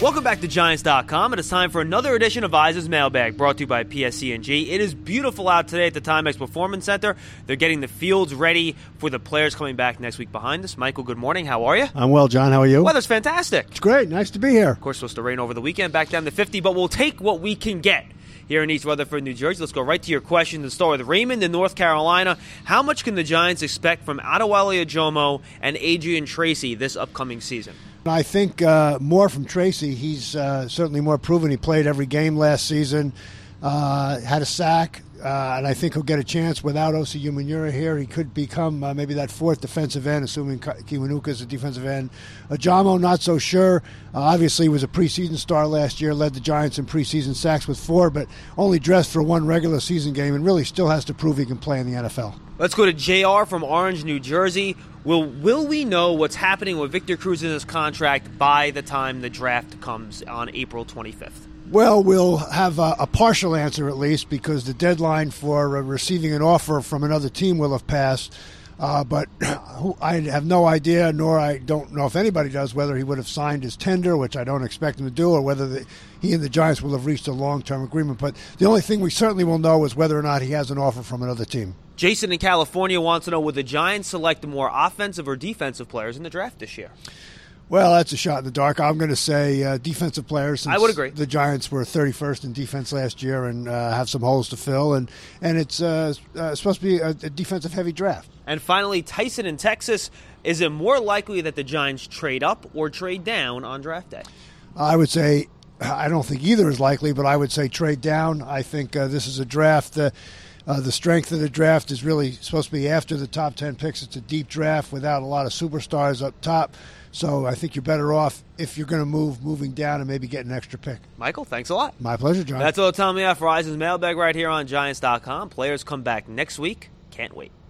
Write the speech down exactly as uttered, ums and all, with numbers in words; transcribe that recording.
Welcome back to Giants dot com. It is time for another edition of Eis's Mailbag, brought to you by P S E and G. It is beautiful out today at the Timex Performance Center. They're getting the fields ready for the players coming back next week behind us. Michael, good morning. How are you? I'm well, John. How are you? Weather's fantastic. It's great. Nice to be here. Of course, supposed to rain over the weekend, back down to fifty, but we'll take what we can get here in East Rutherford, New Jersey. Let's go right to your question to start with Raymond in North Carolina. How much can the Giants expect from Adewale Ajomo and Adrian Tracy this upcoming season? I think uh, more from Tracy. He's uh, certainly more proven. He played every game last season, uh, had a sack, uh, and I think he'll get a chance without Osi Umenyiora here. He could become uh, maybe that fourth defensive end, assuming Kiwanuka is a defensive end. Ajomo, not so sure. Uh, obviously, was a preseason star last year, led the Giants in preseason sacks with four, but only dressed for one regular season game and really still has to prove he can play in the N F L. Let's go to J R from Orange, New Jersey. Will will we know what's happening with Victor Cruz's contract by the time the draft comes on April twenty-fifth? Well, we'll have a, a partial answer at least, because the deadline for uh, receiving an offer from another team will have passed. Uh, but I have no idea, nor I don't know if anybody does, whether he would have signed his tender, which I don't expect him to do, or whether the, he and the Giants will have reached a long-term agreement. But the only thing we certainly will know is whether or not he has an offer from another team. Jason in California wants to know, will the Giants select more offensive or defensive players in the draft this year? Well, that's a shot in the dark. I'm going to say uh, defensive players. Since I would agree. The Giants were thirty-first in defense last year and uh, have some holes to fill, and and it's uh, uh, supposed to be a, a defensive-heavy draft. And finally, Tyson in Texas, is it more likely that the Giants trade up or trade down on draft day? I would say, I don't think either is likely, but I would say trade down. I think uh, this is a draft. Uh, uh, the strength of the draft is really supposed to be after the top ten picks. It's a deep draft without a lot of superstars up top. So I think you're better off, if you're going to move, moving down and maybe get an extra pick. Michael, thanks a lot. My pleasure, John. That's all the time we have for Eis's Mailbag right here on Giants dot com. Players come back next week. Can't wait.